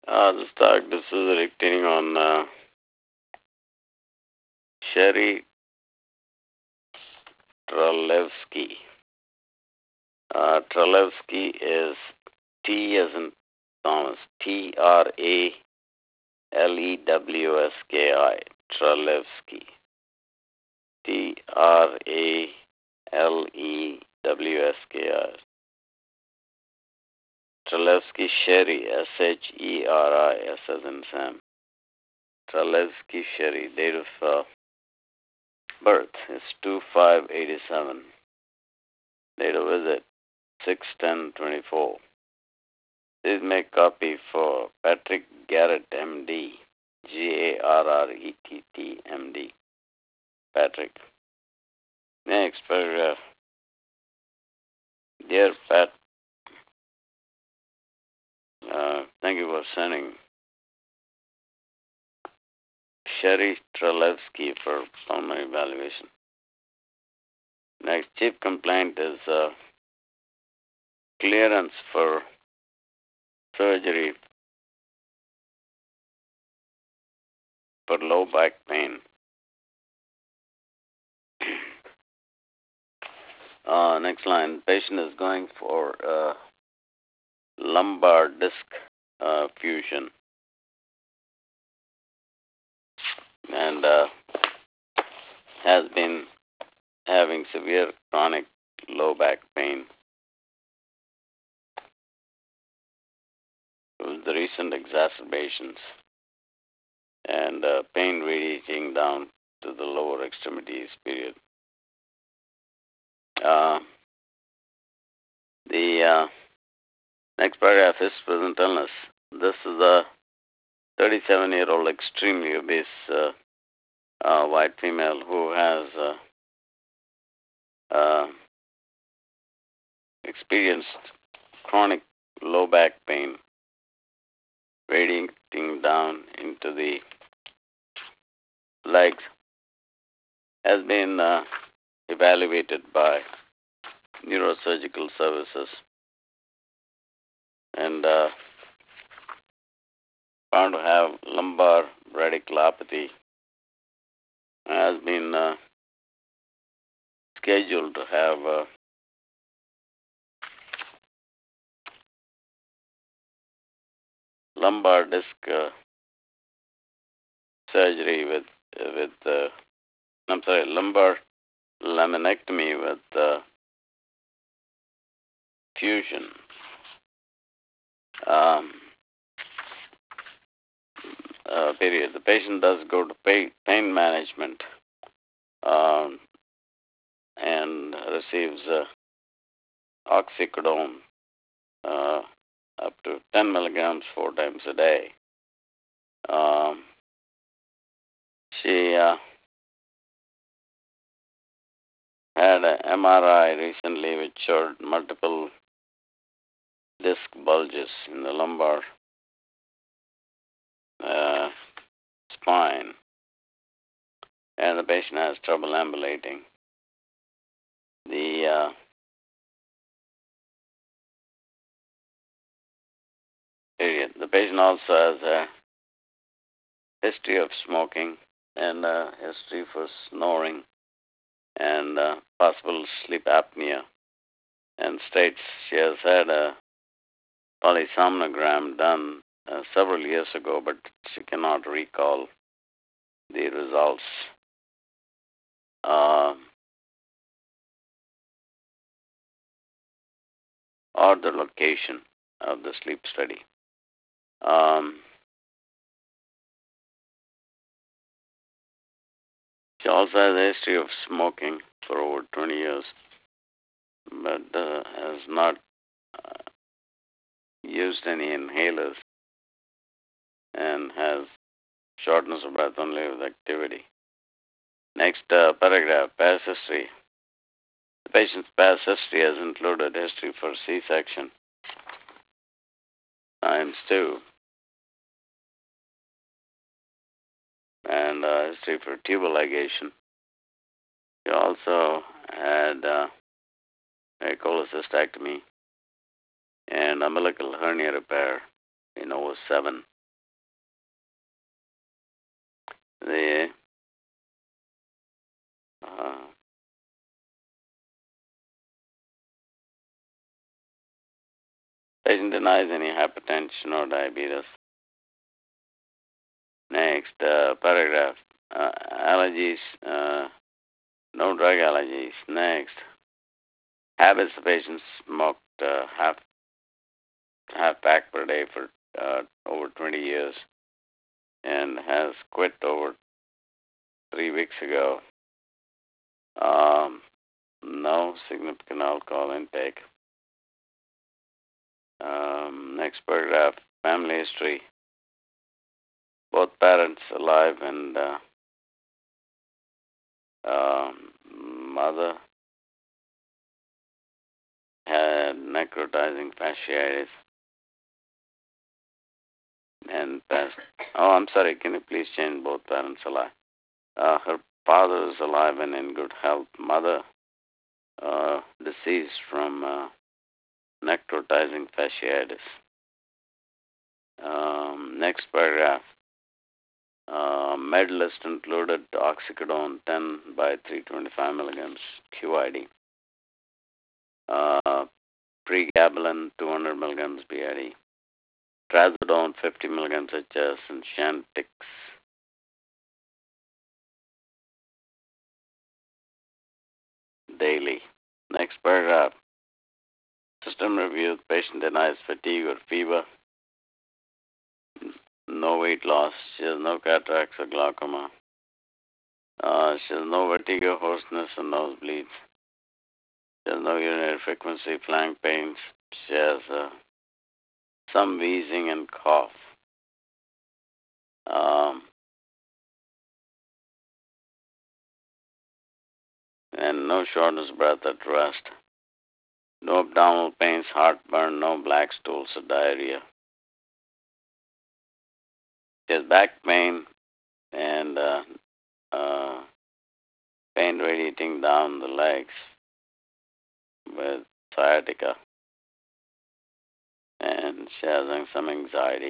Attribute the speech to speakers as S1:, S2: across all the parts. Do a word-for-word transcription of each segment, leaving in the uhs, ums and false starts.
S1: Uh, this talk, this is dictating on uh, Sherry Tralevsky. Uh, Tralevsky is T as in Thomas, T R A L E W S K I, Tralevsky. T R A L E W S K I. Tralevsky Sherry, S H E R I, S as in Sam. Tralevsky Sherry, date of uh, birth is two five eighty-seven. Date of visit six ten twenty-four. Please make copy for Patrick Garrett, M D. G A R R E T T, M D. Patrick. Next paragraph. Dear Pat, uh, thank you for sending Sherry Tralevsky for pulmonary evaluation. Next, chief complaint is uh, clearance for surgery for low back pain. Uh, next line, patient is going for uh, lumbar disc uh, fusion and uh, has been having severe chronic low back pain. With the recent exacerbations and uh, pain radiating down to the lower extremities, period. Uh, the uh, next paragraph is present illness. This is a thirty-seven-year-old extremely obese uh, uh, white female who has uh, uh, experienced chronic low back pain radiating down into the legs, has been uh, evaluated by neurosurgical services and uh, found to have lumbar radiculopathy, has been uh, scheduled to have uh, lumbar disc uh, surgery with uh, with uh, I'm sorry, lumbar laminectomy with uh, fusion. Um, uh, period. The patient does go to pay, pain management um, and receives uh, oxycodone uh, up to ten milligrams four times a day. Um, she uh, had an M R I recently which showed multiple disc bulges in the lumbar uh, spine, and the patient has trouble ambulating. The uh, period. The patient also has a history of smoking and a history for snoring and uh, possible sleep apnea, and states she has had a polysomnogram done uh, several years ago, but she cannot recall the results. Uh, or the location of the sleep study. Um, she also has a history of smoking for over twenty years, but uh, has not uh, used any inhalers and has shortness of breath only with activity. Next uh, paragraph, past history. The patient's past history has included history for C-section times two and uh, history for tubal ligation. She also had uh, a cholecystectomy and umbilical hernia repair in oh seven. The uh, patient denies any hypertension or diabetes. Next uh, paragraph. Uh, allergies, uh, no drug allergies. Next. Habits, the patient smoked uh, half half pack per day for uh, over twenty years and has quit over three weeks ago. Um, no significant alcohol intake. Um, next paragraph. Family history. Both parents alive and uh, um, mother had necrotizing fasciitis and passed. Oh, I'm sorry. Can you please change both parents alive? Uh, her father is alive and in good health. Mother uh, deceased from uh, necrotizing fasciitis. Um, next paragraph. Uh, med list included oxycodone ten by three hundred twenty-five milligrams Q I D. Uh, pregabalin two hundred milligrams B I D. Trazodone fifty milligrams H S and Chantix daily. Next paragraph. System review. Patient denies fatigue or fever. No weight loss. She has no cataracts or glaucoma. Uh, she has no vertigo, hoarseness, and nosebleeds. She has no urinary frequency, flank pains. She has uh, some wheezing and cough. Um, and no shortness of breath at rest. No abdominal pains, heartburn, no black stools or diarrhea. She has back pain and uh, uh, pain radiating down the legs with sciatica. And she has some anxiety.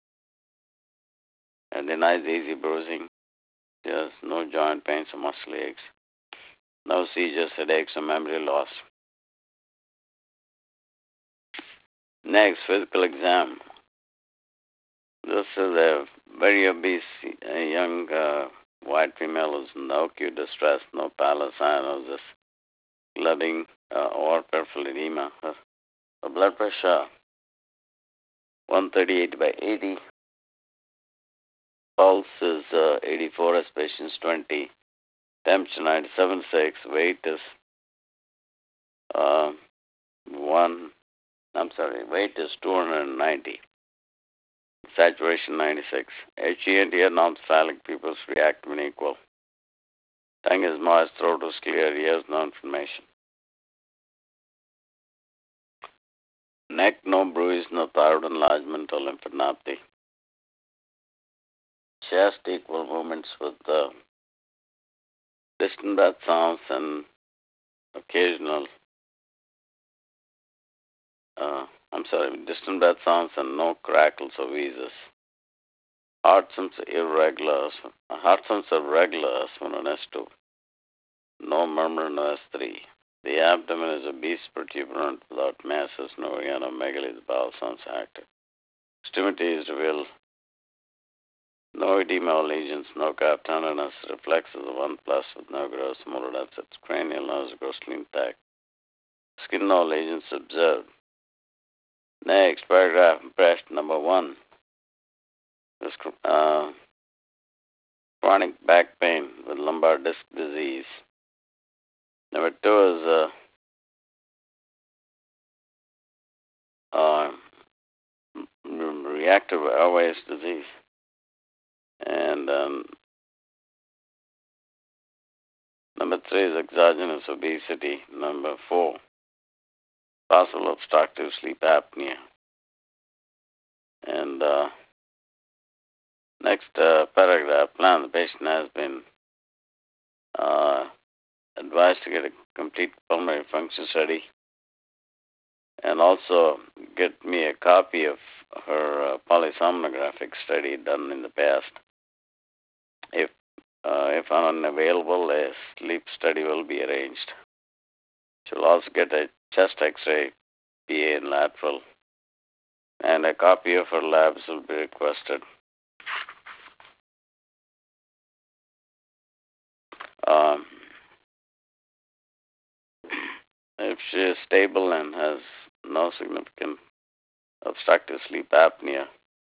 S1: And denies easy bruising. She has no joint pains or muscle aches. No seizures, headaches, or memory loss. Next, physical exam. This is a very obese uh, young uh, white female who's no acute distress, no pallor, cyanosis, blooding, uh, or peripheral edema. Her, her blood pressure one thirty-eight by eighty. Pulse is uh, eighty-four, aspirations twenty. Temperature ninety-seven point six. Weight is uh, one. I'm sorry. Weight is two hundred ninety. Saturation ninety-six. H E and T are non-cephalic. Pupils react when equal. Tongue is moist. Throat is clear. Ears no inflammation. Neck no bruise, no thyroid enlargement or lymphadenopathy. Chest equal movements with uh, distant breath sounds and occasional. Uh, I'm sorry, distant breath sounds and no crackles or wheezes. Heart sounds irregular. Heart sounds are regular, S one and S two. No murmur, no S three. The abdomen is obese, protuberant, without masses, no organomegaly. The bowel sounds active. Extremity is revealed. No edema or lesions, no calf tenderness, reflexes of one plus with no gross motor deficits. Cranial nerves grossly intact. Skin no lesions observed. Next, paragraph impression number one. This, uh, chronic back pain with lumbar disc disease. Number two is uh, uh, reactive airways disease. And um, number three is exogenous obesity. Number four, possible obstructive sleep apnea. And uh, next uh, paragraph, plan. The patient has been uh, advised to get a complete pulmonary function study and also get me a copy of her uh, polysomnographic study done in the past. If Uh, if unavailable, a sleep study will be arranged. She will also get a chest X-ray, P A and lateral, and a copy of her labs will be requested. Um, if she is stable and has no significant obstructive sleep apnea,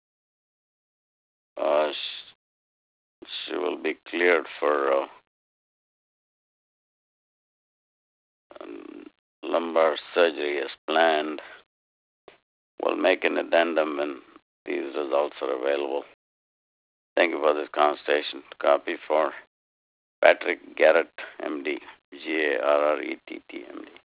S1: uh, she, she will be cleared for uh, um, lumbar surgery as planned. We'll make an addendum when these results are available. Thank you for this consultation. Copy for Patrick Garrett, M D, G A R R E T T, M D.